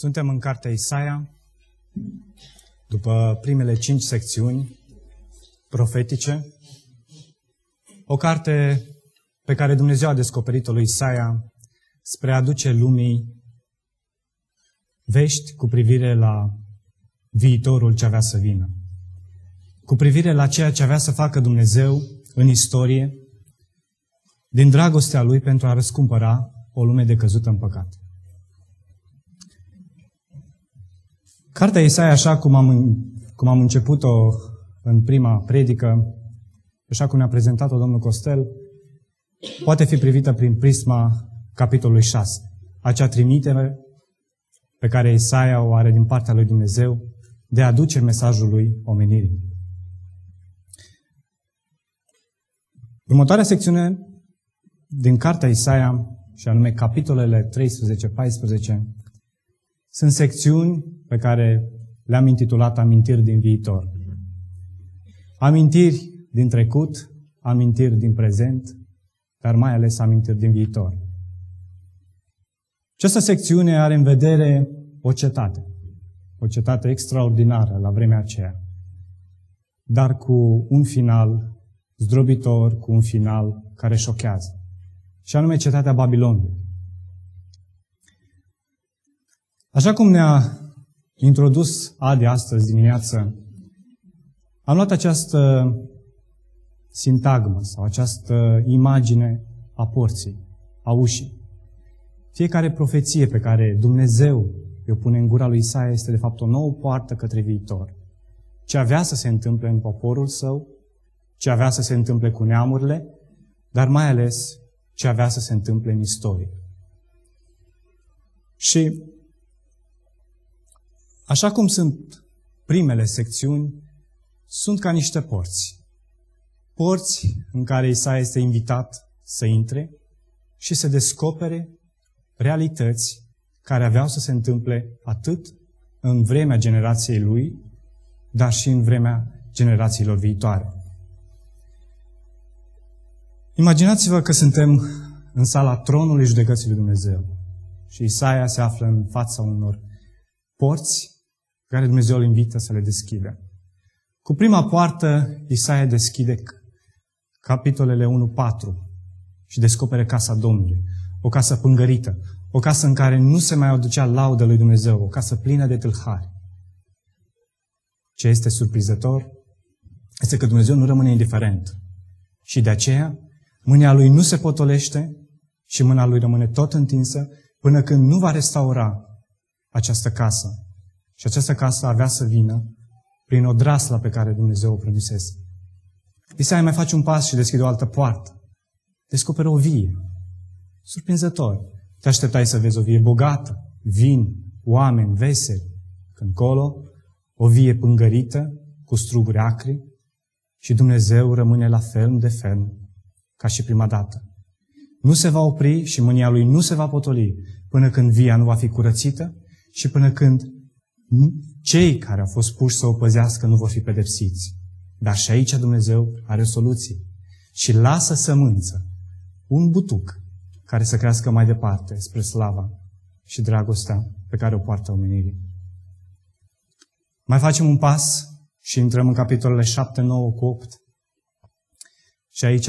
Suntem în cartea Isaia, după primele 5 secțiuni profetice, o carte pe care Dumnezeu a descoperit-o lui Isaia spre a aduce lumii vești cu privire la viitorul ce avea să vină, cu privire la ceea ce avea să facă Dumnezeu în istorie, din dragostea Lui pentru a răscumpăra o lume decăzută în păcat. Cartea Isaia, așa cum am început-o în prima predică, așa cum ne-a prezentat-o domnul Costel, poate fi privită prin prisma capitolului 6. Acea trimitere pe care Isaia o are din partea lui Dumnezeu de a aduce mesajul lui omenirii. Următoarea secțiune din cartea Isaia, și anume capitolele 13-14, sunt secțiuni pe care le-am intitulat Amintiri din viitor. Amintiri din trecut, amintiri din prezent, dar mai ales amintiri din viitor. Această secțiune are în vedere o cetate extraordinară la vremea aceea, dar cu un final zdrobitor, cu un final care șochează, și anume cetatea Babilonului. Așa cum ne-a introdus Adi astăzi dimineață, am luat această sintagmă sau această imagine a porții, a ușii. Fiecare profeție pe care Dumnezeu o pune în gura lui Isaia este de fapt o nouă poartă către viitor. Ce avea să se întâmple în poporul său, ce avea să se întâmple cu neamurile, dar mai ales ce avea să se întâmple în istorie. Și așa cum sunt primele secțiuni, sunt ca niște porți. Porți în care Isaia este invitat să intre și să descopere realități care aveau să se întâmple atât în vremea generației lui, dar și în vremea generațiilor viitoare. Imaginați-vă că suntem în sala tronului judecății lui Dumnezeu și Isaia se află în fața unor porți pe care Dumnezeu îl invită să le deschidă. Cu prima poartă, Isaia deschide capitolele 1-4 și descopere casa Domnului, o casă pângărită, o casă în care nu se mai aducea laudă lui Dumnezeu, o casă plină de tâlhari. Ce este surprinzător este că Dumnezeu nu rămâne indiferent și de aceea mâna Lui nu se potolește și mâna Lui rămâne tot întinsă până când nu va restaura această casă. Și această casă avea să vină prin odrasla pe care Dumnezeu o promisese. Isaia mai face un pas și deschide o altă poartă. Descoperă o vie. Surprinzător. Te așteptai să vezi o vie bogată, vin, oameni, veseli. Când colo, o vie pângărită, cu struguri acri, și Dumnezeu rămâne la fel de ferm ca și prima dată. Nu se va opri și mânia Lui nu se va potoli până când via nu va fi curățită și până când cei care au fost puși să o păzească nu vor fi pedepsiți. Dar și aici Dumnezeu are o soluție și lasă sămânță, un butuc, care să crească mai departe spre slava și dragostea pe care o poartă omenirii. Mai facem un pas și intrăm în capitolele 7, 9 cu 8. Și aici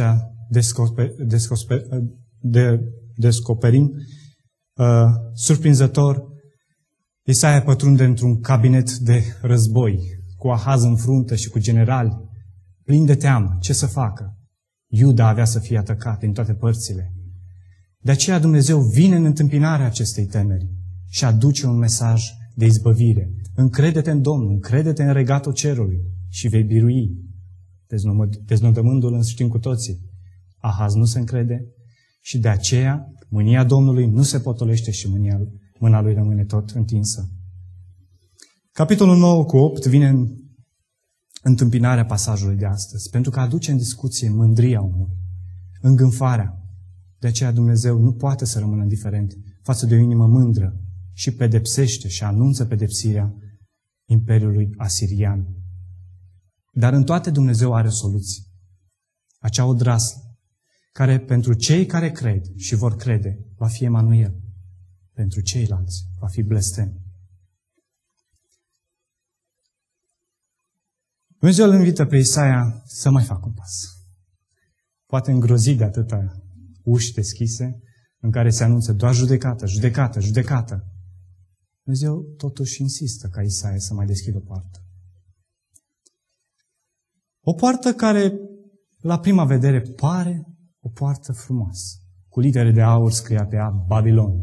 descoperim surprinzător, Isaia pătrunde într-un cabinet de război, cu Ahaz în frunte și cu generali, plin de teamă. Ce să facă? Iuda avea să fie atacat din toate părțile. De aceea Dumnezeu vine în întâmpinarea acestei temeri și aduce un mesaj de izbăvire. Încrede-te în Domnul, încrede-te în regatul cerului și vei birui. Deznodământul îl știm cu toții. Ahaz nu se încrede și de aceea mânia Domnului nu se potolește și mâna lui rămâne tot întinsă. Capitolul 9 cu 8 vine în întâmpinarea pasajului de astăzi, pentru că aduce în discuție mândria omului, îngânfarea. De aceea Dumnezeu nu poate să rămână indiferent față de o inimă mândră și pedepsește și anunță pedepsirea Imperiului Asirian. Dar în toate Dumnezeu are o soluție. Acea odraslă, care pentru cei care cred și vor crede, va fi Emanuel. Pentru ceilalți va fi blestem. Dumnezeu îl invită pe Isaia să mai facă un pas. Poate îngrozit de atâta uși deschise în care se anunță doar judecată, judecată, judecată. Dumnezeu totuși insistă ca Isaia să mai deschidă o poartă. O poartă care, la prima vedere, pare o poartă frumoasă, cu litere de aur scria pe ea Babilon.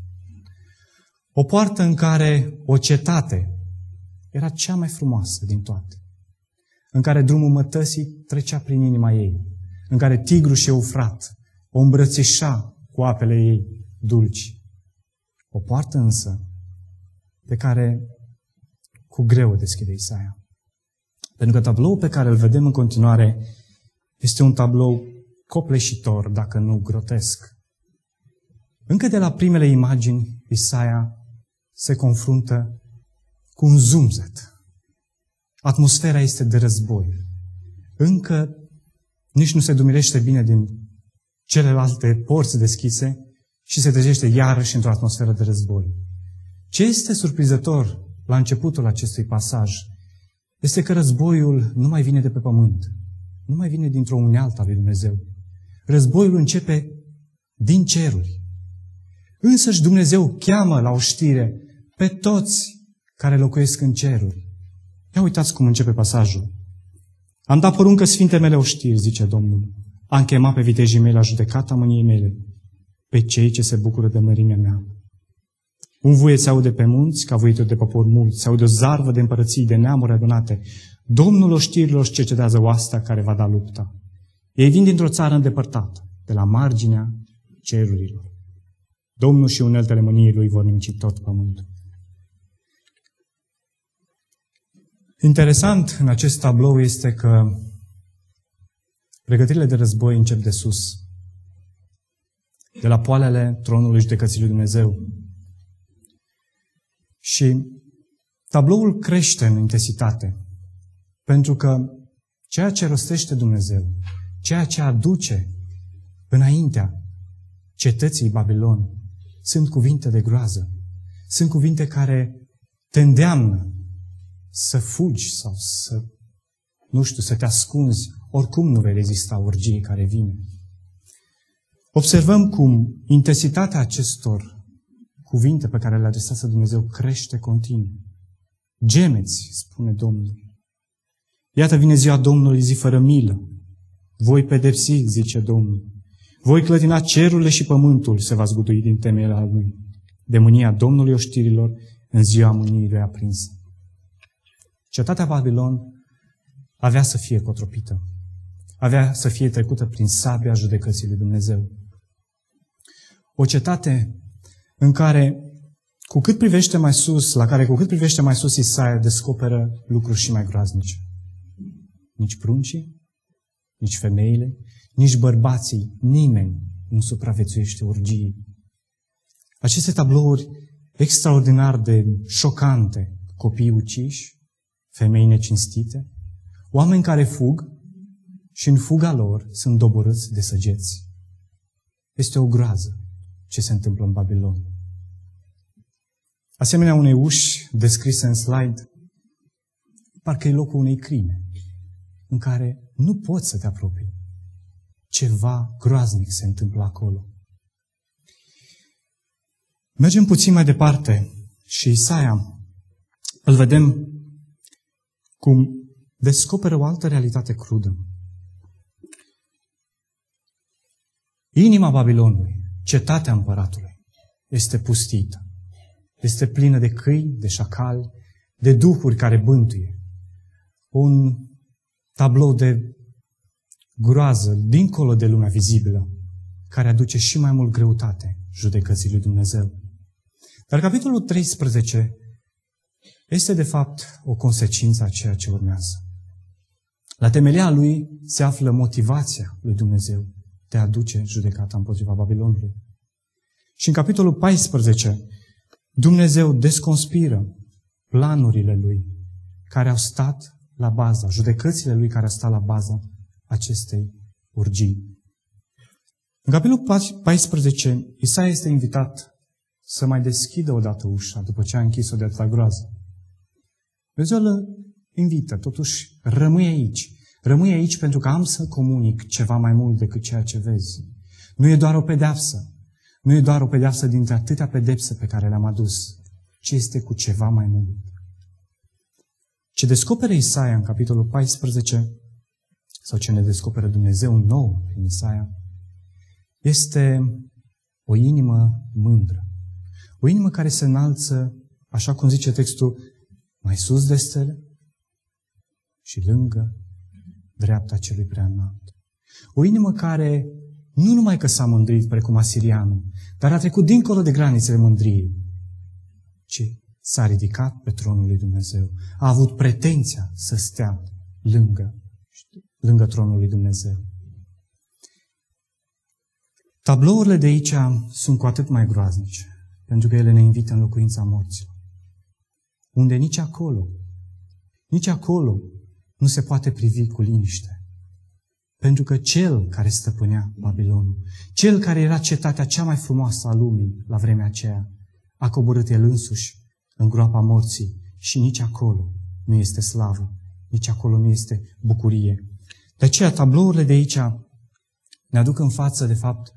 O poartă în care o cetate era cea mai frumoasă din toate, în care drumul mătăsii trecea prin inima ei, în care Tigru și Eufrat o îmbrățișa cu apele ei dulci. O poartă însă pe care cu greu o deschide Isaia. Pentru că tabloul pe care îl vedem în continuare este un tablou copleșitor, dacă nu grotesc. Încă de la primele imagini, Isaia se confruntă cu un zumzet. Atmosfera este de război. Încă nici nu se dumirește bine din celelalte porți deschise și se trezește iarăși într-o atmosferă de război. Ce este surprinzător la începutul acestui pasaj este că războiul nu mai vine de pe pământ. Nu mai vine dintr-o unealtă a lui Dumnezeu. Războiul începe din ceruri. Însăși Dumnezeu cheamă la oștire pe toți care locuiesc în ceruri. Ia uitați cum începe pasajul. Am dat poruncă sfinte mele oștiri, zice Domnul. Am chemat pe vitejii mei la judecata mâniei mele, pe cei ce se bucură de mărimea mea. Un vuiet se aude pe munți, ca vuietul de popor mulți, se aude o zarvă de împărății, de neamuri adunate. Domnul oștirilor își cercetează oastea care va da lupta. Ei vin dintr-o țară îndepărtată, de la marginea cerurilor. Domnul și uneltele mâniei lui vor nimici tot pământul. Interesant în acest tablou este că pregătirile de război încep de sus, de la poalele tronului judecății lui Dumnezeu. Și tabloul crește în intensitate, pentru că ceea ce rostește Dumnezeu, ceea ce aduce înaintea cetății Babilon, sunt cuvinte de groază. Sunt cuvinte care te îndeamnă să fugi sau să te ascunzi. Oricum nu vei rezista urgiei care vine. Observăm cum intensitatea acestor cuvinte pe care le adresează Dumnezeu crește continuu. Gemeți, spune Domnul. Iată vine ziua Domnului, zi fără milă. Voi pedepsi, zice Domnul. Voi clătina cerurile și pământul, se va zgudui din temelia lui. De mânia Domnului oștirilor, în ziua mâniei lui aprinsă. Cetatea Babilon avea să fie cotropită. Avea să fie trecută prin sabia judecății lui Dumnezeu. O cetate în care, cu cât privește mai sus, Isaia descoperă lucruri și mai groaznice. Nici pruncii, nici femeile, nici bărbații, nimeni nu supraviețuiește urgiei. Aceste tablouri extraordinar de șocante, copii uciși, femei necinstite, oameni care fug și în fuga lor sunt doborâți de săgeți. Este o groază ce se întâmplă în Babilon. Asemenea unei uși descrise în slide, parcă e locul unei crime, în care nu poți să te apropii. Ceva groaznic se întâmplă acolo. Mergem puțin mai departe și Isaia îl vedem cum descoperă o altă realitate crudă. Inima Babilonului, cetatea împăratului, este pustită. Este plină de câini, de șacali, de duhuri care bântuie. Un tablou de groază, dincolo de lumea vizibilă, care aduce și mai mult greutate judecății lui Dumnezeu. Dar capitolul 13 este de fapt o consecință a ceea ce urmează. La temelia lui se află motivația lui Dumnezeu de a aduce judecata împotriva Babilonului. Și în capitolul 14, Dumnezeu desconspiră planurile lui care au stat la baza, judecățile lui care au stat la baza acestei urgii. În capitolul 14, Isaia este invitat să mai deschidă odată ușa după ce a închis-o de atâta groază. Dumnezeu îl invită, totuși rămâi aici. Rămâi aici pentru că am să comunic ceva mai mult decât ceea ce vezi. Nu e doar o pedeapsă. Nu e doar o pedeapsă dintre atâtea pedepse pe care le-am adus, ci este cu ceva mai mult. Ce descoperă Isaia în capitolul 14, sau ce ne descoperă Dumnezeu nou prin Isaia, este o inimă mândră. O inimă care se înalță, așa cum zice textul, mai sus de stele și lângă dreapta celui preaînalt. O inimă care nu numai că s-a mândrit precum asirianul, dar a trecut dincolo de granițele mândriei, ci s-a ridicat pe tronul lui Dumnezeu. A avut pretenția să stea lângă tronul lui Dumnezeu. Tablourile de aici sunt cu atât mai groaznice, pentru că ele ne invită în locuința morților, unde nici acolo nu se poate privi cu liniște. Pentru că cel care stăpânea Babilonul, cel care era cetatea cea mai frumoasă a lumii la vremea aceea, a coborât el însuși în groapa morții și nici acolo nu este slavă, nici acolo nu este bucurie. De aceea tablourile de aici ne aduc în față, de fapt,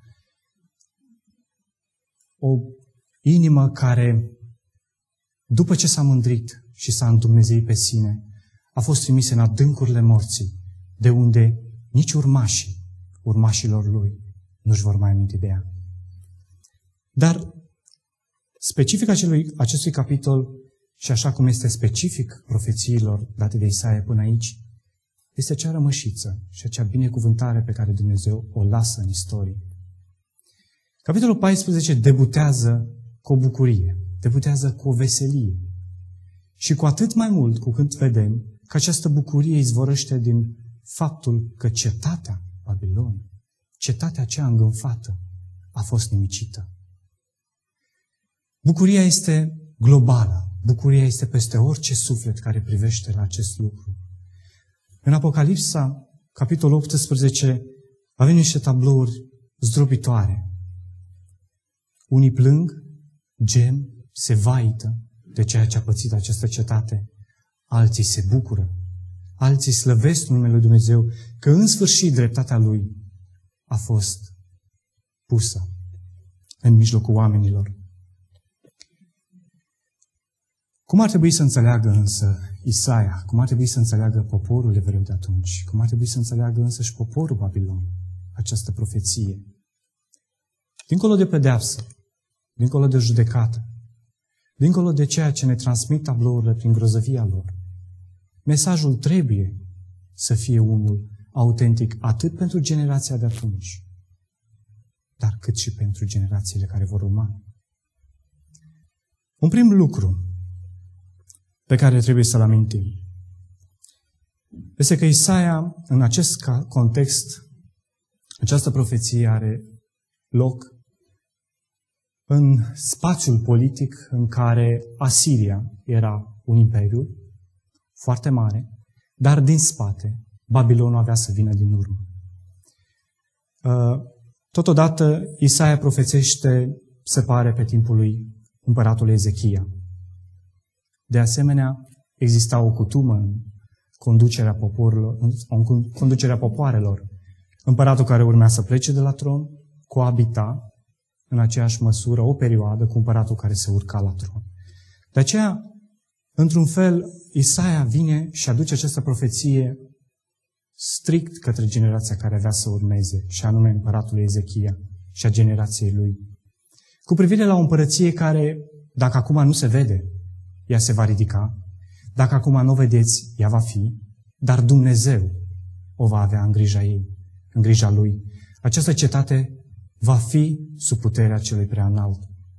o inimă care, după ce s-a mândrit și s-a îndumnezeit pe sine, a fost trimisă în adâncurile morții, de unde nici urmașilor lui, nu-și vor mai aminti de ea. Dar specific acestui capitol, și așa cum este specific profețiilor date de Isaia până aici, este acea rămășiță și acea binecuvântare pe care Dumnezeu o lasă în istorie. Capitolul 14 debutează cu o bucurie, debutează cu o veselie. Și cu atât mai mult cu cât vedem că această bucurie izvorăște din faptul că cetatea Babilon, cetatea aceea îngânfată, a fost nimicită. Bucuria este globală. Bucuria este peste orice suflet care privește la acest lucru. În Apocalipsa, capitolul 18, avem niște tablouri zdrobitoare. Unii plâng, gem, se vaită de ceea ce a pățit această cetate. Alții se bucură. Alții slăvesc numele lui Dumnezeu că în sfârșit dreptatea Lui a fost pusă în mijlocul oamenilor. Cum ar trebui să înțeleagă însă Isaia? Cum ar trebui să înțeleagă poporul evreu de atunci? Cum ar trebui să înțeleagă însă și poporul Babilon această profeție? Dincolo de pedeapsă, dincolo de judecată, dincolo de ceea ce ne transmit tablourile prin grozăvia lor, mesajul trebuie să fie unul autentic atât pentru generația de atunci, dar cât și pentru generațiile care vor urma. Un prim lucru pe care trebuie să-l amintim este că Isaia, în acest context, această profeție are loc în spațiul politic în care Asiria era un imperiu foarte mare, dar din spate Babilonul avea să vină din urmă. Totodată Isaia profețește, se pare, pe timpul lui împăratului Ezechia. De asemenea, exista o cutumă în conducerea popoarelor. Împăratul care urmea să plece de la tron coabita în aceeași măsură o perioadă cu împăratul care se urca la tron. De aceea, într-un fel, Isaia vine și aduce această profeție strict către generația care avea să urmeze, și anume împăratul Ezechia și a generației lui. Cu privire la o împărăție care, dacă acum nu se vede, ea se va ridica, dacă acum nu o vedeți, ea va fi, dar Dumnezeu o va avea în grija ei, în grija lui. Această cetate va fi sub puterea celui preaînalt.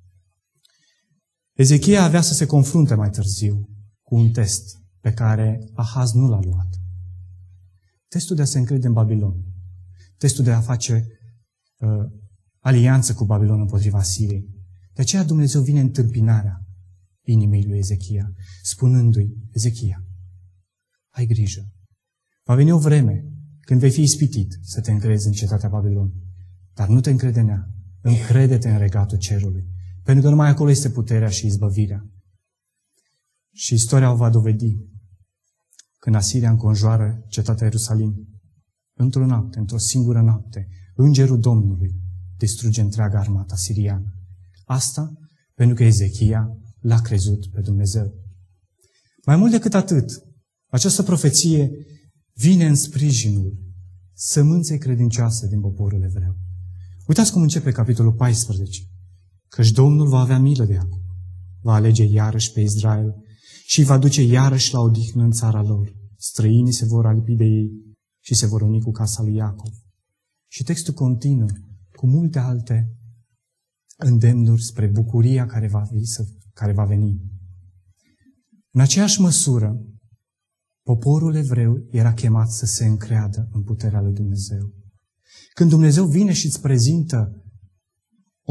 Ezechia avea să se confrunte mai târziu cu un test pe care Ahaz nu l-a luat. Testul de a se încrede în Babilon. Testul de a face alianță cu Babilon împotriva Siriei. De aceea Dumnezeu vine în întâmpinarea inimii lui Ezechia, spunându-i: Ezechia, ai grijă. Va veni o vreme când vei fi ispitit să te încrezi în cetatea Babilon. Dar nu te încrede în ea. Încrede-te în regatul cerului. Pentru că numai acolo este puterea și izbăvirea. Și istoria o va dovedi. când Asiria înconjoară cetatea Ierusalim. Într-o noapte, într-o singură noapte, Îngerul Domnului distruge întreaga armată asiriană. Asta pentru că Ezechia l-a crezut pe Dumnezeu. Mai mult decât atât, această profeție vine în sprijinul sămânței credincioase din poporul evreu. Uitați cum începe capitolul 14. Căci Domnul va avea milă de Iacov, va alege iarăși pe Israel și îi va duce iarăși la odihnă în țara lor. Străinii se vor alipi de ei și se vor uni cu casa lui Iacov. Și textul continuă cu multe alte îndemnuri spre bucuria care va veni. În aceeași măsură, poporul evreu era chemat să se încreadă în puterea lui Dumnezeu. Când Dumnezeu vine și îți prezintă o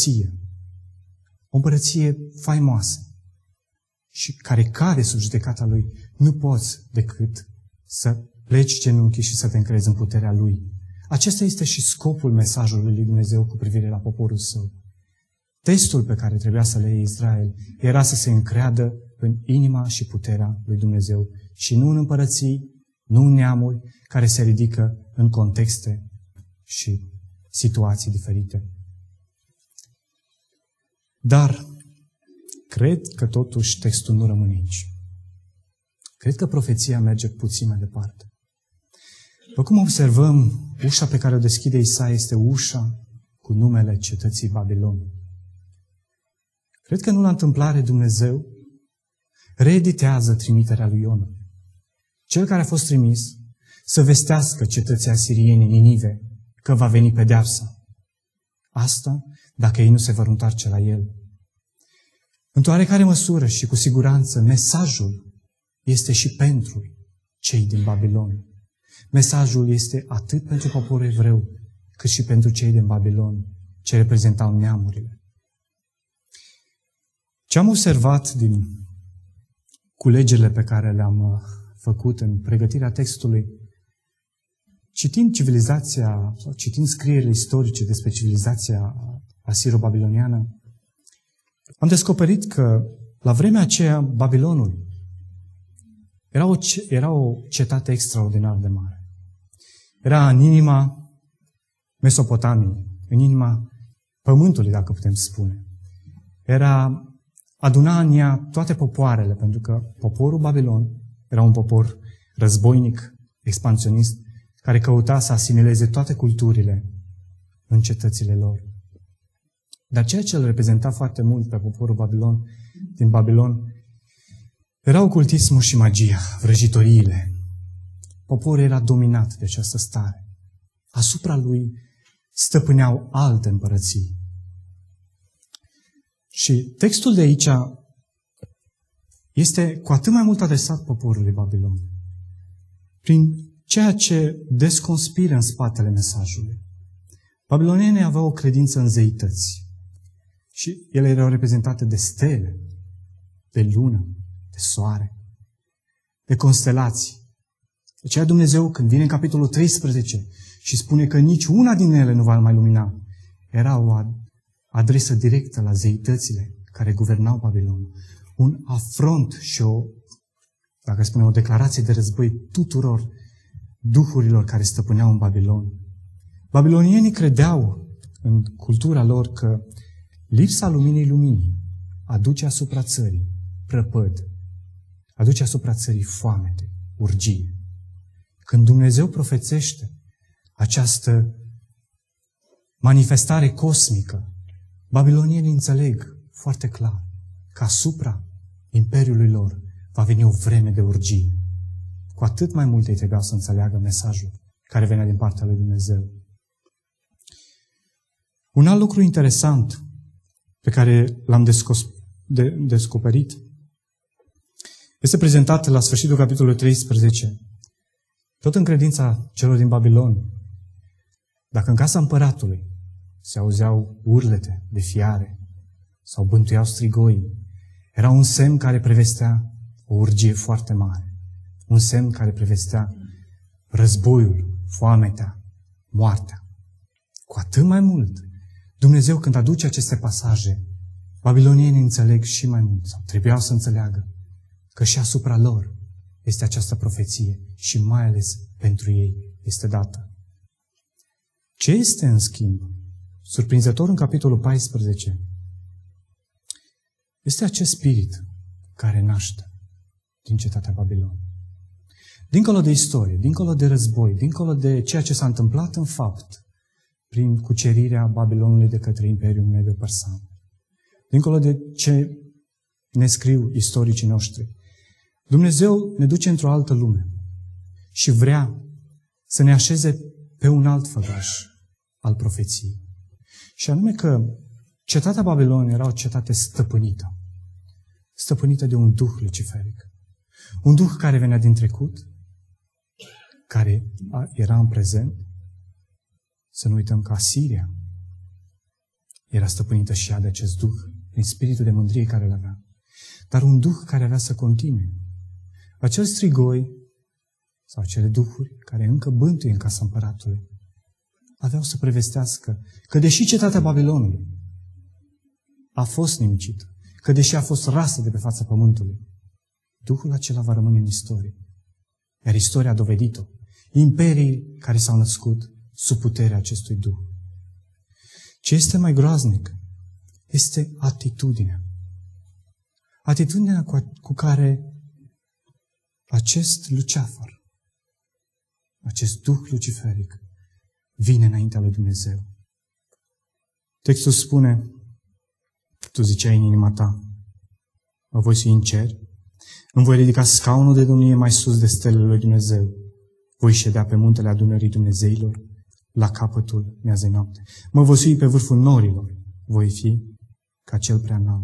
împărăție faimoasă și care cade sub judecata Lui, nu poți decât să pleci genunchii și să te încrezi în puterea Lui. Acesta este și scopul mesajului lui Dumnezeu cu privire la poporul Său. Testul pe care trebuia să le iei Israel era să se încreadă în inima și puterea lui Dumnezeu și nu în împărății, nu în neamuri care se ridică în contexte și situații diferite. Dar cred că totuși textul nu rămâne aici. Cred că profeția merge puțin mai departe. După cum observăm, ușa pe care o deschide Isaia este ușa cu numele cetății Babilon. Cred că nu la întâmplare Dumnezeu reeditează trimiterea lui Iona. Cel care a fost trimis să vestească cetății asiriene, Ninive, că va veni pedeapsa. Asta dacă ei nu se vor întoarce la el. Într-o oarecare măsură și cu siguranță, mesajul este și pentru cei din Babilon. Mesajul este atât pentru poporul evreu, cât și pentru cei din Babilon, ce reprezentau neamurile. Ce am observat din culegerile pe care le-am făcut în pregătirea textului, citind civilizația, sau citind scrierile istorice despre civilizația asiro-babiloniană, am descoperit că la vremea aceea Babilonul era o cetate extraordinar de mare. Era în inima Mesopotamiei, în inima pământului, dacă putem spune. Aduna în ea toate popoarele, pentru că poporul Babilon era un popor războinic, expansionist, care căuta să asimileze toate culturile în cetățile lor. Dar ceea ce îl reprezenta foarte mult pe poporul din Babilon era ocultismul și magia, vrăjitoriile. Poporul era dominat de această stare. Asupra lui stăpâneau alte împărății. Și textul de aici este cu atât mai mult adresat poporului Babilon, prin ceea ce desconspiră în spatele mesajului. Babilonienii aveau o credință în zeități și ele erau reprezentate de stele, de lună, de soare, de constelații. De aceea Dumnezeu, când vine în capitolul 13 și spune că nici una din ele nu va mai lumina, era o adresă directă la zeitățile care guvernau Babilonul. Un afront și dacă spunem, o declarație de război tuturor duhurilor care stăpâneau în Babilon. Babilonienii credeau în cultura lor că lipsa luminii aduce asupra țării prăpăd, aduce asupra țării foamete, urgie. Când Dumnezeu profețește această manifestare cosmică, babilonienii înțeleg foarte clar că asupra imperiului lor va veni o vreme de urgie. Cu atât mai mult ei trebuiau să înțeleagă mesajul care venea din partea lui Dumnezeu. Un alt lucru interesant pe care l-am descoperit este prezentat la sfârșitul capitolului 13. Tot în credința celor din Babilon, dacă în casa împăratului se auzeau urlete de fiare sau bântuiau strigoi, era un semn care prevestea o urgie foarte mare. Un semn care prevestea războiul, foametea, moartea. Cu atât mai mult, Dumnezeu când aduce aceste pasaje, babilonienii înțeleg și mai mult, sau trebuiau să înțeleagă, că și asupra lor este această profeție și mai ales pentru ei este dată. Ce este, în schimb, surprinzător în capitolul 14, este acest spirit care naște din cetatea Babilon. Dincolo de istorie, dincolo de război, dincolo de ceea ce s-a întâmplat în fapt prin cucerirea Babilonului de către Imperiul Medo-Persan, dincolo de ce ne scriu istoricii noștri, Dumnezeu ne duce într-o altă lume și vrea să ne așeze pe un alt făgaș al profeției. Și anume că cetatea Babilon era o cetate stăpânită. Stăpânită de un duh luciferic. Un duh care venea din trecut, care era în prezent. Să nu uităm că Asiria era stăpânită și ea de acest duh, prin spiritul de mândrie care îl avea. Dar un duh care avea să continue. Acel strigoi sau acele duhuri care încă bântuie în casa împăratului aveau să prevestească că deși cetatea Babilonului a fost nimicită, că deși a fost rasă de pe fața pământului, duhul acela va rămâne în istorie. Iar istoria a dovedit-o. Imperii care s-au născut sub puterea acestui duh. Ce este mai groaznic este atitudinea. Atitudinea cu care acest luceafăr, acest duh luciferic, vine înaintea lui Dumnezeu. Textul spune, tu ziceai în inima ta, mă voi sui în cer, îmi voi ridica scaunul de domnie mai sus de stelele lui Dumnezeu, voi ședea pe muntele adunării Dumnezeilor, la capătul miazei noapte. Mă voi sui pe vârful norilor, voi fi ca cel prea înalt.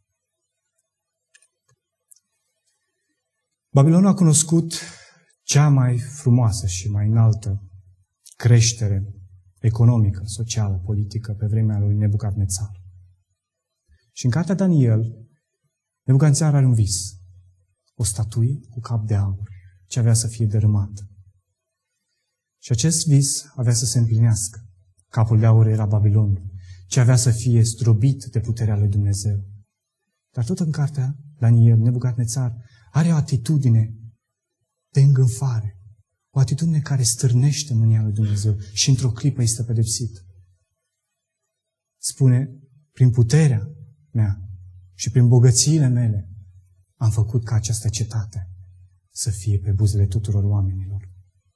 Babilonul a cunoscut cea mai frumoasă și mai înaltă creștere economică, socială, politică pe vremea lui Nebucadnețar. Și în cartea Daniel, Nebucadnețar are un vis. O statuie cu cap de aur, ce avea să fie dărâmată. Și acest vis avea să se împlinească. Capul de aur era Babilonul, ce avea să fie zdrobit de puterea lui Dumnezeu. Dar tot în cartea Daniel, Nebucadnețar are o atitudine de îngânfare, o atitudine care stârnește mânia lui Dumnezeu și într-o clipă este pedepsit. Spune, prin puterea mea și prin bogățiile mele am făcut ca această cetate să fie pe buzele tuturor oamenilor.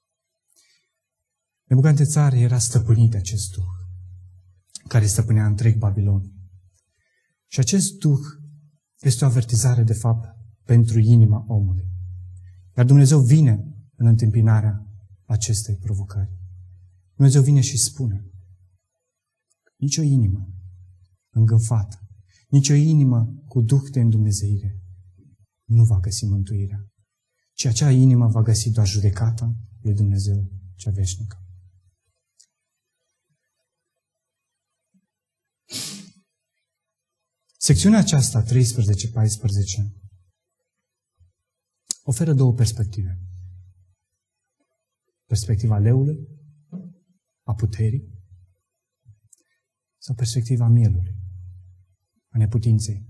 Nebucadnețar era stăpânit de acest duh, care stăpânea întreg Babilon. Și acest duh este o avertizare, de fapt, pentru inima omului. Iar Dumnezeu vine în întâmpinarea acestei provocări. Dumnezeu vine și spune, nicio inimă îngânfată, nicio inimă cu duh de îndumnezeire nu va găsi mântuirea, ci acea inimă va găsi doar judecata lui Dumnezeu cea veșnică. Secțiunea aceasta, 13-14, oferă două perspective. Perspectiva leului, a puterii, sau perspectiva mielului, a neputinței.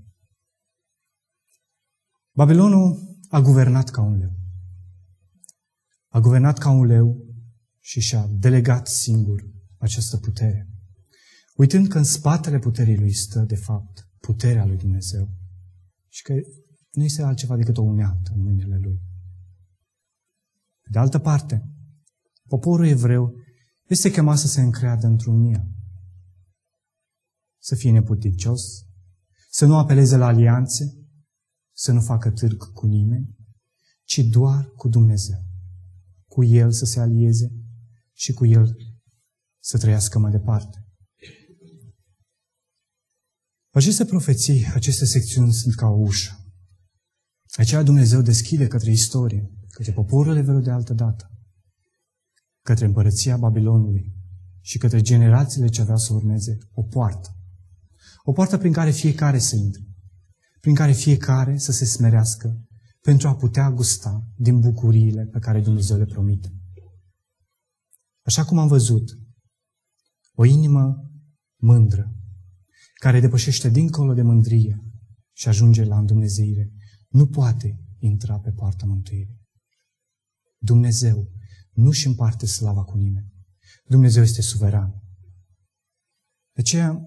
Babilonul a guvernat ca un leu. A guvernat ca un leu și și-a delegat singur această putere. Uitând că în spatele puterii lui stă, de fapt, puterea lui Dumnezeu și că nu este altceva decât o unealtă în mâinile lui. Pe de altă parte, poporul evreu este chemat să se încreadă într-un miel. Să fie neputincios, să nu apeleze la alianțe, să nu facă târg cu nimeni, ci doar cu Dumnezeu. Cu El să se alieze și cu El să trăiască mai departe. Aceste profeții, aceste secțiuni sunt ca o ușă. Aceea Dumnezeu deschide către istorie, către poporul evreu de altă dată, către împărăția Babilonului și către generațiile ce aveau să urmeze o poartă. O poartă prin care fiecare să intre, prin care fiecare să se smerească pentru a putea gusta din bucuriile pe care Dumnezeu le promite. Așa cum am văzut, o inimă mândră, care depășește dincolo de mândrie și ajunge la îndumnezeire, nu poate intra pe poarta mântuirii. Dumnezeu nu-și împarte slava cu nimeni. Dumnezeu este suveran. De aceea,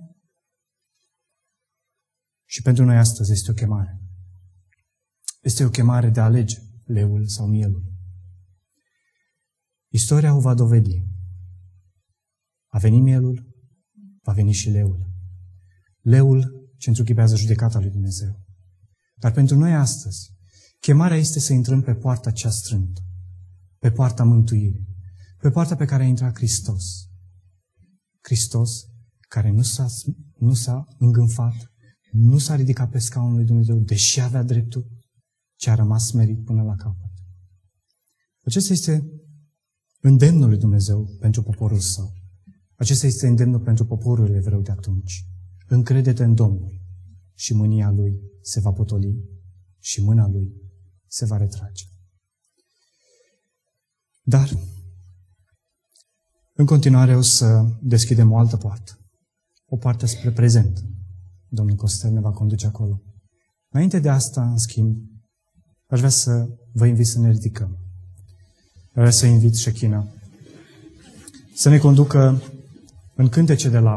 și pentru noi astăzi este o chemare. Este o chemare de a alege leul sau mielul. Istoria o va dovedi. A venit mielul, va veni și leul. Leul ce întruchipează judecata lui Dumnezeu. Dar pentru noi astăzi, chemarea este să intrăm pe poarta cea strâmtă, pe poarta mântuirii, pe poarta pe care a intrat Hristos. Hristos care nu s-a îngânfat, nu s-a ridicat pe scaunul lui Dumnezeu, deși avea dreptul, ci a rămas smerit până la capăt. Acesta este îndemnul lui Dumnezeu pentru poporul său. Acesta este îndemnul pentru poporul evreu de atunci. Încrede-te în Domnul și mânia Lui se va potoli și mâna Lui se va retrage. Dar, în continuare o să deschidem o altă poartă. O poartă spre prezent. Domnul Costel ne va conduce acolo. Înainte de asta, în schimb, aș vrea să vă invit să ne ridicăm. Aș vrea să invit Shechina să ne conducă în cântece de la